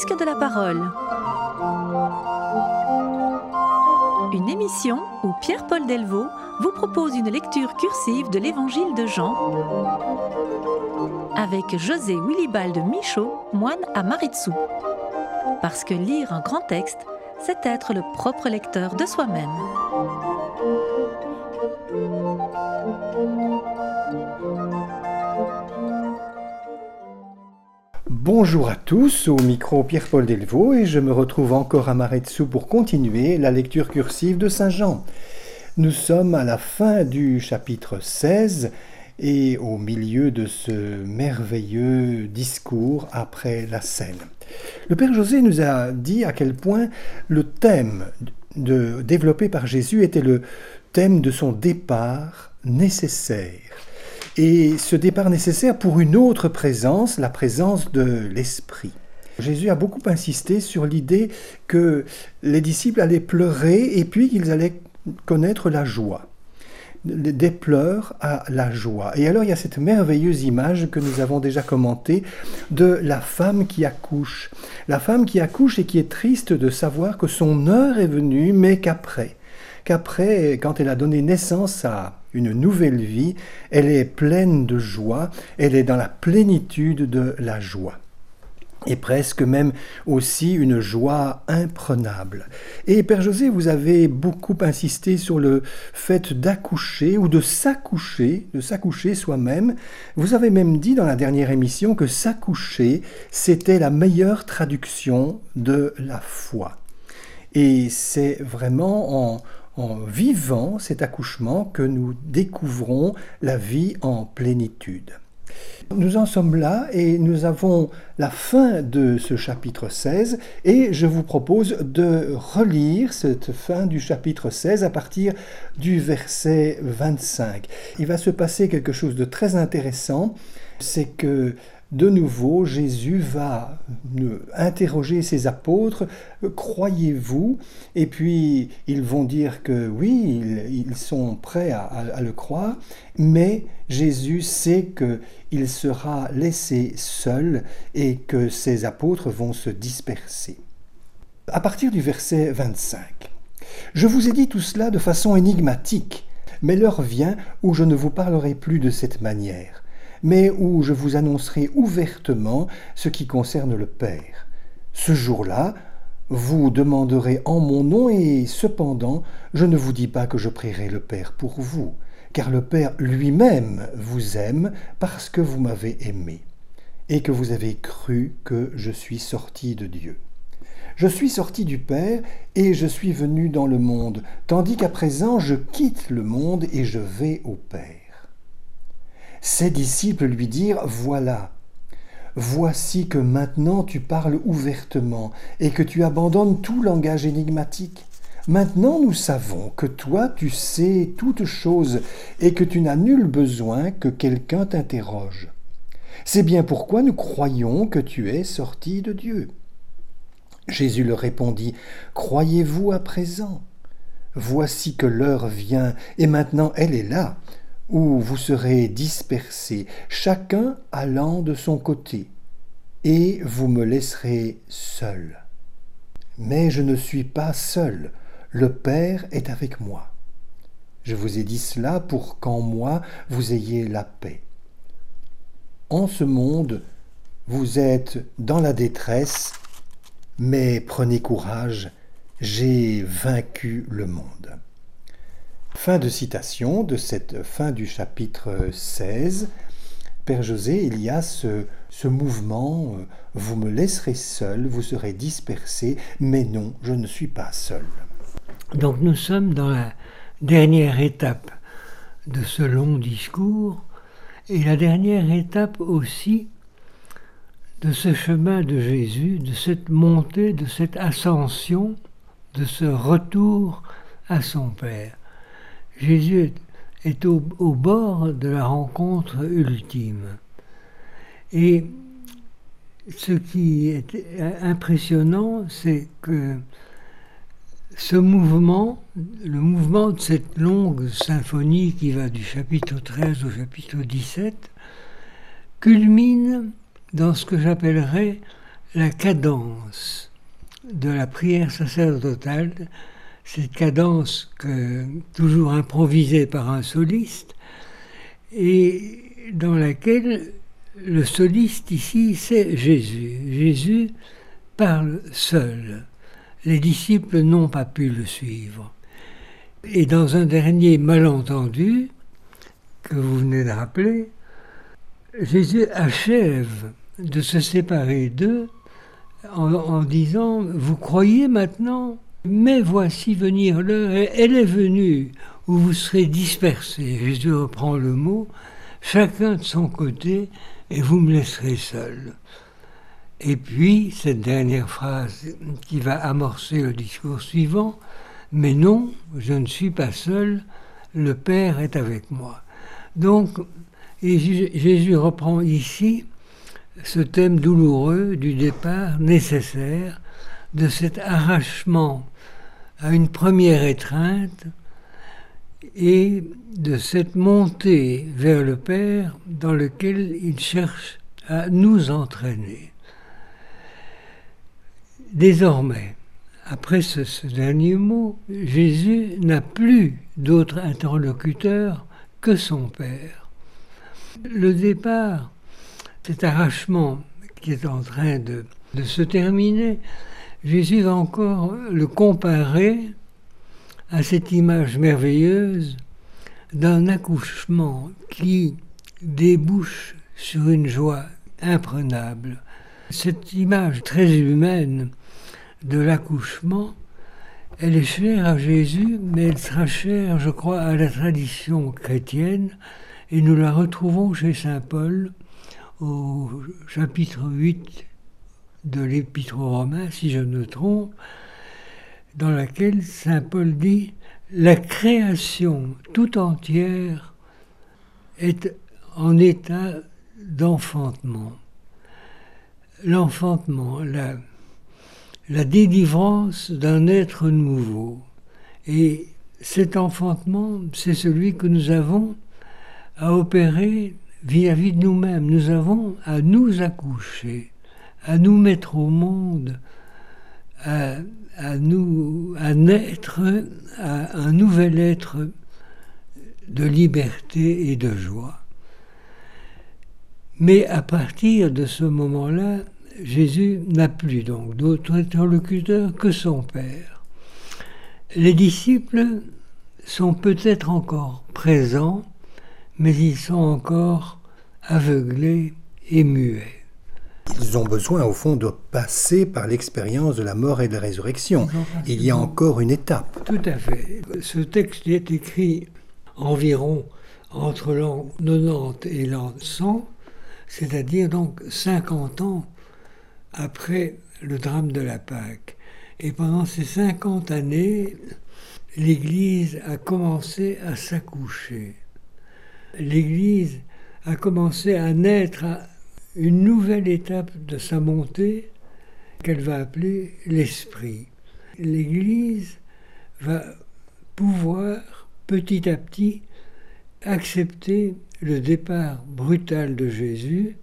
disque de la parole. Une émission où Pierre-Paul Delvaux vous propose une lecture cursive de l'Évangile de Jean avec José Willibald Michaud, moine à Maritsou. Parce que lire un grand texte, c'est être le propre lecteur de soi-même. Bonjour à tous, au micro Pierre-Paul Delvaux et je me retrouve encore à Maritsou pour continuer la lecture cursive de Saint Jean. Nous sommes à la fin du chapitre 16 et au milieu de ce merveilleux discours après la scène. Le Père José nous a dit à quel point le thème développé par Jésus était le thème de son départ nécessaire. Et ce départ nécessaire pour une autre présence, la présence de l'Esprit. Jésus a beaucoup insisté sur l'idée que les disciples allaient pleurer et puis qu'ils allaient connaître la joie. Des pleurs à la joie. Et alors il y a cette merveilleuse image que nous avons déjà commentée de la femme qui accouche. La femme qui accouche et qui est triste de savoir que son heure est venue, mais qu'après, quand elle a donné naissance à une nouvelle vie, elle est pleine de joie, elle est dans la plénitude de la joie. Et presque même aussi une joie imprenable. Et Père José, vous avez beaucoup insisté sur le fait d'accoucher ou de s'accoucher soi-même. Vous avez même dit dans la dernière émission que s'accoucher, c'était la meilleure traduction de la foi. Et c'est vraiment en vivant cet accouchement que nous découvrons la vie en plénitude. Nous en sommes là et nous avons la fin de ce chapitre 16 et je vous propose de relire cette fin du chapitre 16 à partir du verset 25. Il va se passer quelque chose de très intéressant, c'est que de nouveau, Jésus va interroger ses apôtres, « Croyez-vous » Et puis, ils vont dire que oui, ils sont prêts à le croire, mais Jésus sait qu'il sera laissé seul et que ses apôtres vont se disperser. À partir du verset 25, « Je vous ai dit tout cela de façon énigmatique, mais l'heure vient où je ne vous parlerai plus de cette manière. Mais où je vous annoncerai ouvertement ce qui concerne le Père. Ce jour-là, vous demanderez en mon nom et cependant, je ne vous dis pas que je prierai le Père pour vous, car le Père lui-même vous aime parce que vous m'avez aimé et que vous avez cru que je suis sorti de Dieu. Je suis sorti du Père et je suis venu dans le monde, tandis qu'à présent je quitte le monde et je vais au Père. Ses disciples lui dirent « Voilà, voici que maintenant tu parles ouvertement et que tu abandonnes tout langage énigmatique. Maintenant nous savons que toi tu sais toutes choses et que tu n'as nul besoin que quelqu'un t'interroge. C'est bien pourquoi nous croyons que tu es sorti de Dieu. » Jésus leur répondit « Croyez-vous à présent ? Voici que l'heure vient et maintenant elle est là. » où vous serez dispersés, chacun allant de son côté, et vous me laisserez seul. Mais je ne suis pas seul, le Père est avec moi. Je vous ai dit cela pour qu'en moi vous ayez la paix. En ce monde, vous êtes dans la détresse, mais prenez courage, j'ai vaincu le monde. Fin de citation de cette fin du chapitre 16. Père José, il y a ce mouvement, vous me laisserez seul, vous serez dispersés, mais non, je ne suis pas seul. Donc nous sommes dans la dernière étape de ce long discours et la dernière étape aussi de ce chemin de Jésus, de cette montée, de cette ascension, de ce retour à son Père. Jésus est au bord de la rencontre ultime. Et ce qui est impressionnant, c'est que ce mouvement, le mouvement de cette longue symphonie qui va du chapitre 13 au chapitre 17, culmine dans ce que j'appellerais la cadence de la prière sacerdotale, cette cadence toujours improvisée par un soliste, et dans laquelle le soliste ici, c'est Jésus. Jésus parle seul. Les disciples n'ont pas pu le suivre. Et dans un dernier malentendu, que vous venez de rappeler, Jésus achève de se séparer d'eux en disant « Vous croyez maintenant ? Mais voici venir l'heure, et elle est venue, où vous serez dispersés. » Jésus reprend le mot, chacun de son côté, et vous me laisserez seul. Et puis, cette dernière phrase qui va amorcer le discours suivant, « Mais non, je ne suis pas seul, le Père est avec moi. » Donc, Jésus reprend ici ce thème douloureux du départ nécessaire, de cet arrachement à une première étreinte et de cette montée vers le Père dans lequel il cherche à nous entraîner. Désormais, après ce dernier mot, Jésus n'a plus d'autre interlocuteur que son Père. Le départ, cet arrachement qui est en train de se terminer, Jésus va encore le comparer à cette image merveilleuse d'un accouchement qui débouche sur une joie imprenable. Cette image très humaine de l'accouchement, elle est chère à Jésus, mais elle sera chère, je crois, à la tradition chrétienne, et nous la retrouvons chez saint Paul au chapitre 8 de l'Épître aux Romains, si je ne me trompe, dans laquelle saint Paul dit « La création tout entière est en état d'enfantement. » L'enfantement, la délivrance d'un être nouveau. Et cet enfantement, c'est celui que nous avons à opérer vis-à-vis de nous-mêmes. Nous avons à nous accoucher, à nous mettre au monde, à naître à un nouvel être de liberté et de joie. Mais à partir de ce moment-là, Jésus n'a plus donc d'autre interlocuteur que son Père. Les disciples sont peut-être encore présents, mais ils sont encore aveuglés et muets. Ils ont besoin, au fond, de passer par l'expérience de la mort et de la résurrection. Il y a encore une étape. Tout à fait. Ce texte est écrit environ entre l'an 90 et l'an 100, c'est-à-dire donc 50 ans après le drame de la Pâque. Et pendant ces 50 années, l'Église a commencé à s'accoucher. L'Église a commencé à naître à une nouvelle étape de sa montée qu'elle va appeler l'Esprit. L'Église va pouvoir petit à petit accepter le départ brutal de Jésus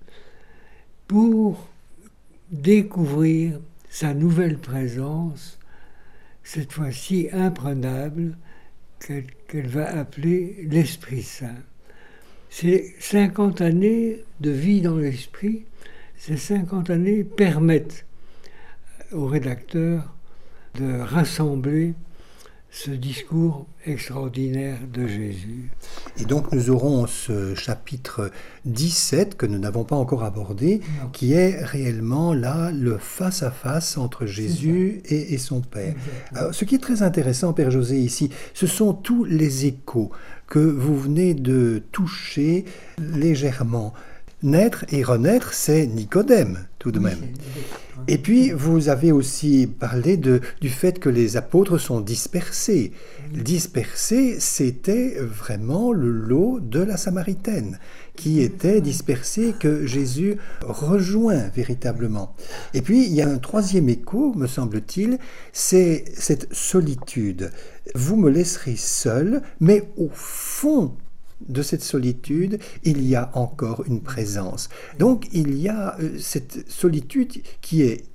pour découvrir sa nouvelle présence, cette fois-ci imprenable, qu'elle va appeler l'Esprit Saint. Ces 50 années de vie dans l'Esprit, ces 50 années permettent au rédacteur de rassembler ce discours extraordinaire de Jésus. Et donc nous aurons ce chapitre 17 que nous n'avons pas encore abordé, qui est réellement là le face-à-face entre Jésus et son Père. Alors, ce qui est très intéressant, Père José, ici, ce sont tous les échos que vous venez de toucher légèrement. Naître et renaître, c'est Nicodème, tout de même. Et puis, vous avez aussi parlé du fait que les apôtres sont dispersés. Dispersés, c'était vraiment le lot de la Samaritaine, qui était dispersée, que Jésus rejoint véritablement. Et puis, il y a un troisième écho, me semble-t-il, c'est cette solitude. Vous me laisserez seul, mais au fond de cette solitude, il y a encore une présence. Donc, il y a cette solitude qui est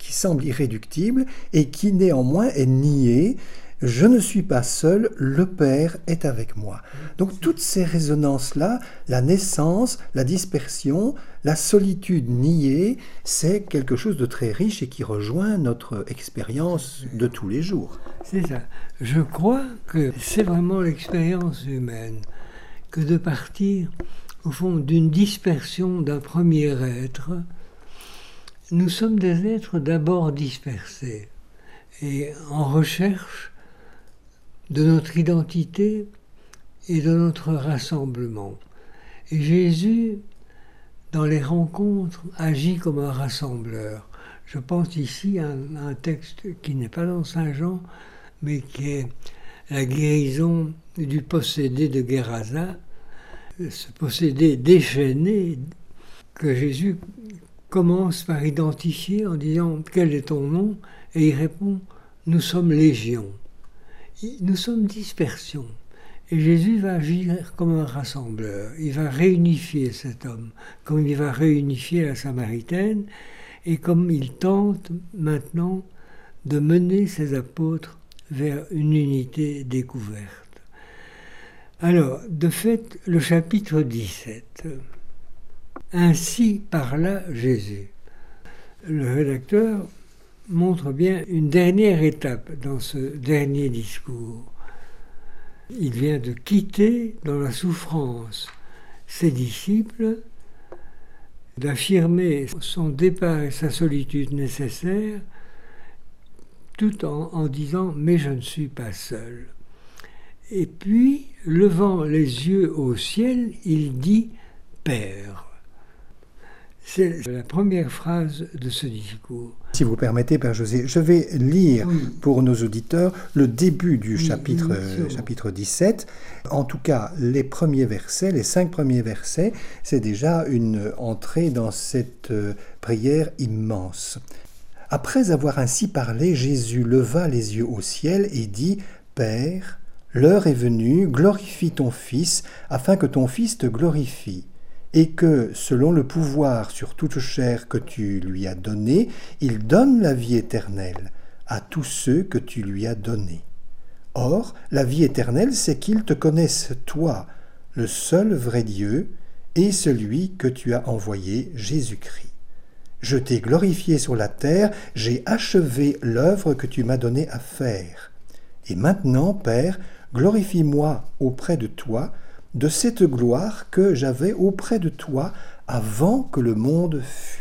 qui semble irréductible et qui néanmoins est nié. Je ne suis pas seul, le Père est avec moi. Donc toutes ces résonances-là, la naissance, la dispersion, la solitude niée, c'est quelque chose de très riche et qui rejoint notre expérience de tous les jours. C'est ça. Je crois que c'est vraiment l'expérience humaine que de partir, au fond, d'une dispersion d'un premier être. Nous sommes des êtres d'abord dispersés et en recherche de notre identité et de notre rassemblement. Et Jésus, dans les rencontres, agit comme un rassembleur. Je pense ici à un texte qui n'est pas dans Saint Jean, mais qui est la guérison du possédé de Guérasa, ce possédé déchaîné que Jésus commence par identifier en disant « Quel est ton nom ?» et il répond « Nous sommes légion ». Nous sommes dispersion. Et Jésus va agir comme un rassembleur. Il va réunifier cet homme, comme il va réunifier la Samaritaine, et comme il tente maintenant de mener ses apôtres vers une unité découverte. Alors, de fait, le chapitre 17. Ainsi parla Jésus. Le rédacteur montre bien une dernière étape dans ce dernier discours. Il vient de quitter dans la souffrance ses disciples, d'affirmer son départ et sa solitude nécessaire, tout en disant « mais je ne suis pas seul ». Et puis, levant les yeux au ciel, il dit « Père ». C'est la première phrase de ce discours. Si vous permettez, Père José, je vais lire pour nos auditeurs le début du chapitre 17. En tout cas, les premiers versets, les 5 premiers versets, c'est déjà une entrée dans cette prière immense. Après avoir ainsi parlé, Jésus leva les yeux au ciel et dit « Père, l'heure est venue, glorifie ton Fils, afin que ton Fils te glorifie. Et que, selon le pouvoir sur toute chair que tu lui as donné, il donne la vie éternelle à tous ceux que tu lui as donnés. Or, la vie éternelle, c'est qu'ils te connaissent, toi, le seul vrai Dieu, et celui que tu as envoyé, Jésus-Christ. Je t'ai glorifié sur la terre, j'ai achevé l'œuvre que tu m'as donnée à faire. Et maintenant, Père, glorifie-moi auprès de toi, de cette gloire que j'avais auprès de toi avant que le monde fût. »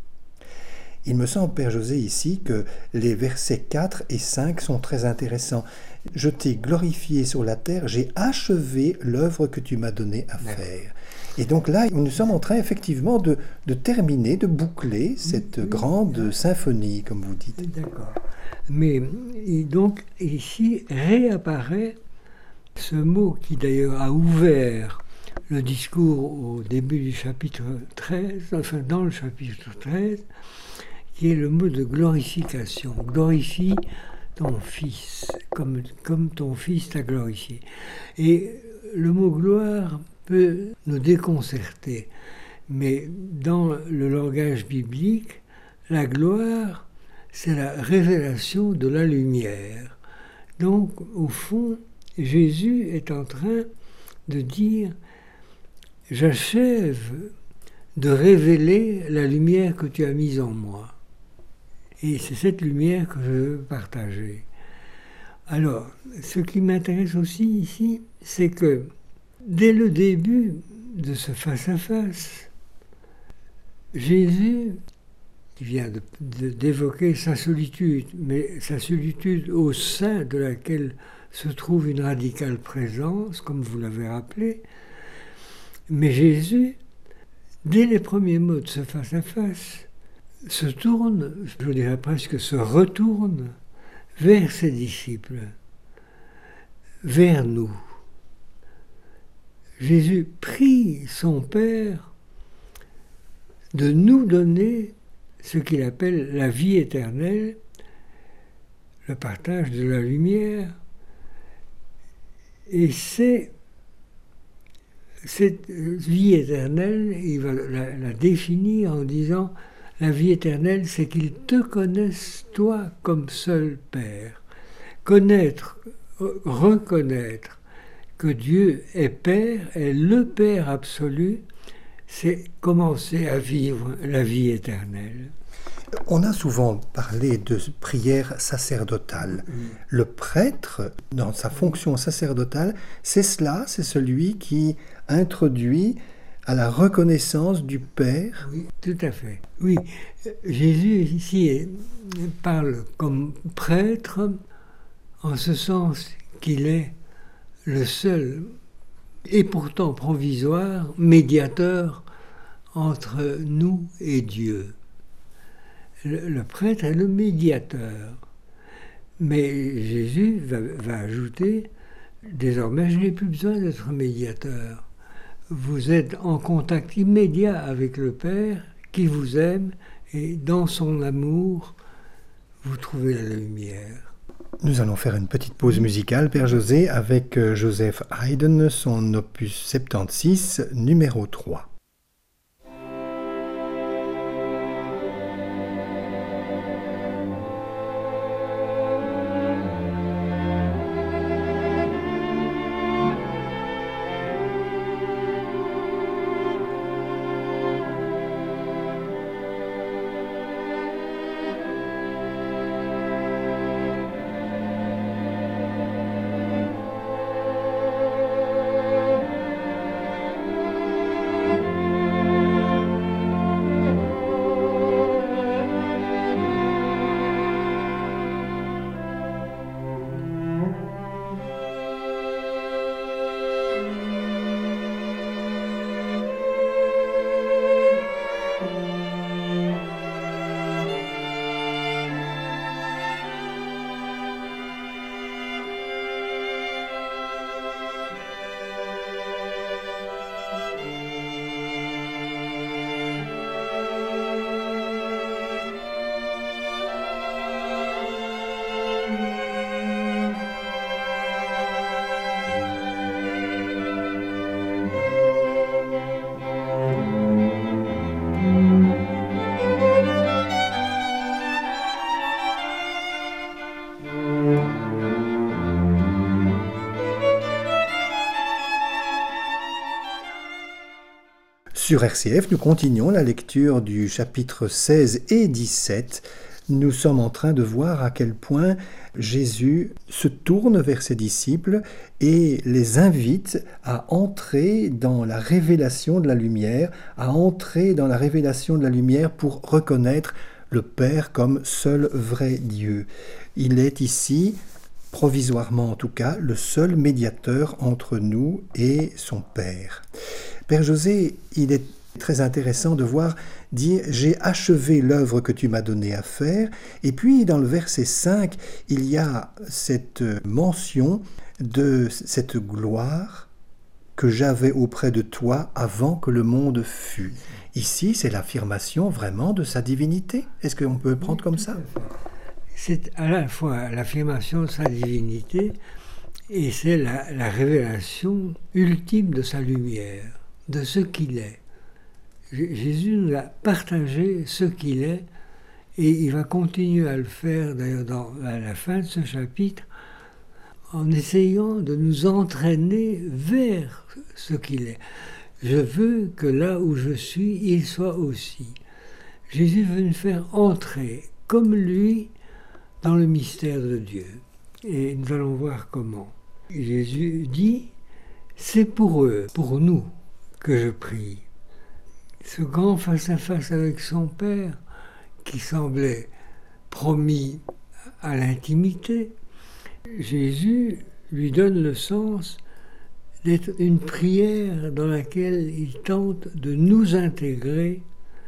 Il me semble, Père José, ici, que les versets 4 et 5 sont très intéressants. « Je t'ai glorifié sur la terre, j'ai achevé l'œuvre que tu m'as donnée à faire. » Et donc là, nous sommes en train effectivement de terminer, de boucler cette grande symphonie, comme vous dites. D'accord. Mais donc ici réapparaît ce mot qui d'ailleurs a ouvert le discours au début du chapitre 13, enfin dans le chapitre 13, qui est le mot de glorification. Glorifie ton Fils, comme ton Fils t'a glorifié. Et le mot gloire peut nous déconcerter, mais dans le langage biblique, la gloire, c'est la révélation de la lumière. Donc, au fond, Jésus est en train de dire « J'achève de révéler la lumière que tu as mise en moi. Et c'est cette lumière que je veux partager. » Alors, ce qui m'intéresse aussi ici, c'est que dès le début de ce face-à-face, Jésus, qui vient d'évoquer sa solitude, mais sa solitude au sein de laquelle se trouve une radicale présence, comme vous l'avez rappelé. Mais Jésus, dès les premiers mots de ce face-à-face, se tourne, je dirais presque se retourne vers ses disciples, vers nous. Jésus prie son Père de nous donner ce qu'il appelle la vie éternelle, le partage de la lumière. Et c'est cette vie éternelle, il va la définir en disant La vie éternelle, c'est qu'ils te connaissent, toi, comme seul Père. Connaître, reconnaître que Dieu est Père, est le Père absolu, c'est commencer à vivre la vie éternelle. On a souvent parlé de prière sacerdotale. Le prêtre, dans sa fonction sacerdotale, c'est celui qui introduit à la reconnaissance du Père. Oui, tout à fait. Oui, Jésus ici parle comme prêtre en ce sens qu'il est le seul et pourtant provisoire médiateur entre nous et Dieu. Le prêtre est le médiateur. Mais Jésus va ajouter, désormais je n'ai plus besoin d'être médiateur. Vous êtes en contact immédiat avec le Père qui vous aime et dans son amour, vous trouvez la lumière. Nous allons faire une petite pause musicale, Père José, avec Joseph Haydn, son opus 76, numéro 3. Sur RCF, nous continuons la lecture du chapitre 16 et 17. Nous sommes en train de voir à quel point Jésus se tourne vers ses disciples et les invite à entrer dans la révélation de la lumière, pour reconnaître le Père comme seul vrai Dieu. Il est ici, provisoirement en tout cas, le seul médiateur entre nous et son Père. Père José, il est très intéressant de voir dire « J'ai achevé l'œuvre que tu m'as donnée à faire ». Et puis dans le verset 5, il y a cette mention de cette gloire que j'avais auprès de toi avant que le monde fût. Ici, c'est l'affirmation vraiment de sa divinité. Est-ce qu'on peut le prendre comme ça ? C'est à la fois l'affirmation de sa divinité et c'est la révélation ultime de sa lumière, de ce qu'il est. Jésus nous a partagé ce qu'il est et il va continuer à le faire d'ailleurs à la fin de ce chapitre en essayant de nous entraîner vers ce qu'il est. Je veux que là où je suis, il soit aussi. Jésus veut nous faire entrer comme lui dans le mystère de Dieu. Et nous allons voir comment. Jésus dit, c'est pour eux, pour nous, que je prie. Ce grand face-à-face avec son Père, qui semblait promis à l'intimité, Jésus lui donne le sens d'être une prière dans laquelle il tente de nous intégrer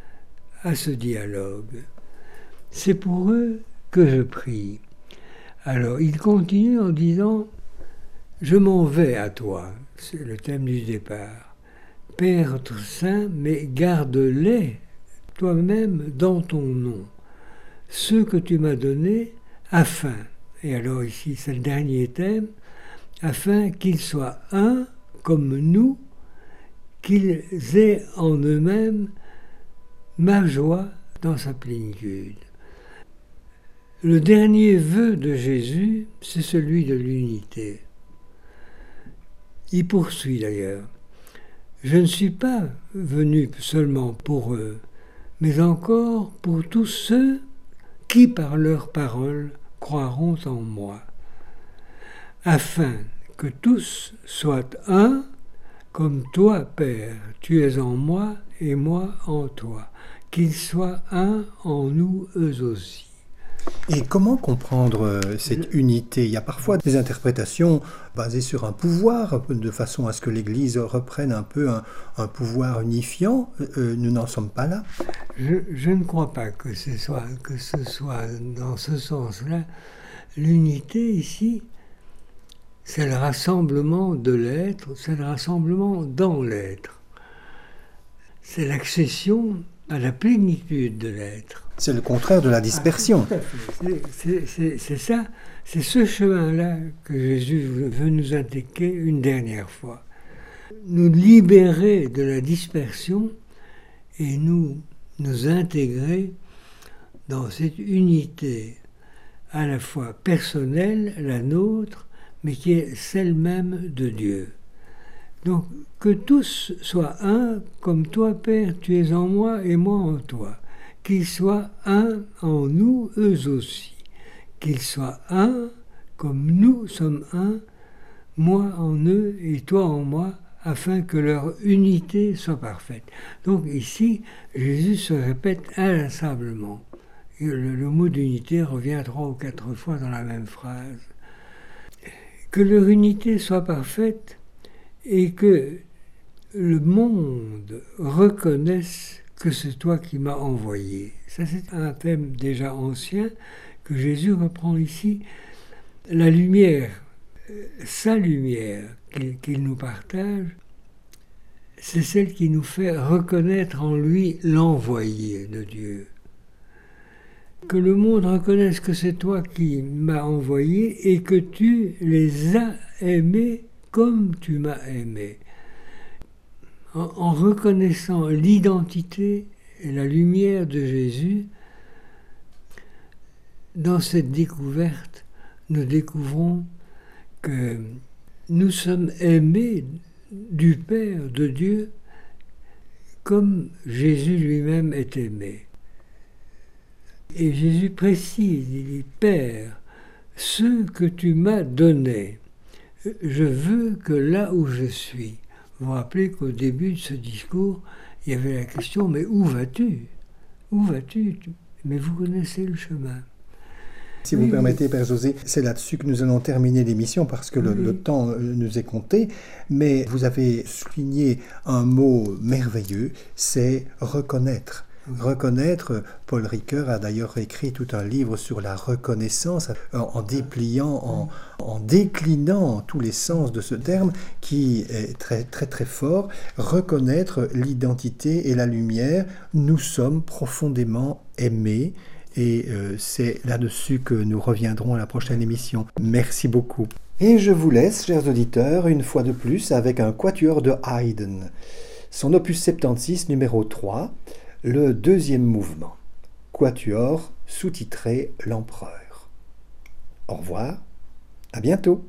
à ce dialogue. C'est pour eux que je prie. Alors, il continue en disant « Je m'en vais à toi », c'est le thème du départ. « Père saint, mais garde-les toi-même dans ton nom, ceux que tu m'as donnés, afin, et alors ici c'est le dernier thème, afin qu'ils soient un comme nous, qu'ils aient en eux-mêmes ma joie dans sa plénitude. Le dernier vœu de Jésus, c'est celui de l'unité. Il poursuit d'ailleurs. Je ne suis pas venu seulement pour eux, mais encore pour tous ceux qui, par leurs paroles, croiront en moi, afin que tous soient un, comme toi, Père, tu es en moi et moi en toi, qu'ils soient un en nous eux aussi. Et comment comprendre cette unité? Il y a parfois des interprétations basées sur un pouvoir, de façon à ce que l'Église reprenne un peu un pouvoir unifiant. Nous n'en sommes pas là. Je ne crois pas que ce soit dans ce sens-là. L'unité ici, c'est le rassemblement de l'être, c'est le rassemblement dans l'être. C'est l'accession à la plénitude de l'être. C'est le contraire de la dispersion. Tout à fait. C'est ça, c'est ce chemin-là que Jésus veut nous indiquer une dernière fois. Nous libérer de la dispersion et nous intégrer dans cette unité à la fois personnelle, la nôtre, mais qui est celle même de Dieu. Donc, que tous soient un, comme toi, Père, tu es en moi et moi en toi. Qu'ils soient un en nous, eux aussi. Qu'ils soient un, comme nous sommes un, moi en eux et toi en moi, afin que leur unité soit parfaite. Donc ici, Jésus se répète inlassablement. Le mot d'unité revient 3 ou 4 fois dans la même phrase. Que leur unité soit parfaite et que le monde reconnaisse que c'est toi qui m'as envoyé. Ça, c'est un thème déjà ancien que Jésus reprend ici. La lumière, sa lumière qu'il nous partage, c'est celle qui nous fait reconnaître en lui l'envoyé de Dieu. Que le monde reconnaisse que c'est toi qui m'as envoyé et que tu les as aimés comme tu m'as aimé. En reconnaissant l'identité et la lumière de Jésus, dans cette découverte, nous découvrons que nous sommes aimés du Père, de Dieu, comme Jésus lui-même est aimé. Et Jésus précise, il dit, Père, ce que tu m'as donné, je veux que là où je suis. Vous vous rappelez qu'au début de ce discours, il y avait la question, mais où vas-tu? Où vas-tu? Mais vous connaissez le chemin. Si vous permettez, Père José, c'est là-dessus que nous allons terminer l'émission parce que le temps nous est compté. Mais vous avez souligné un mot merveilleux, c'est reconnaître. Reconnaître, Paul Ricoeur a d'ailleurs écrit tout un livre sur la reconnaissance en dépliant, en déclinant tous les sens de ce terme qui est très très très fort. Reconnaître l'identité et la lumière, nous sommes profondément aimés et c'est là-dessus que nous reviendrons à la prochaine émission. Merci beaucoup. Et je vous laisse, chers auditeurs, une fois de plus avec un quatuor de Haydn. Son opus 76 numéro 3, le deuxième mouvement, quatuor sous-titré L'Empereur. Au revoir, à bientôt.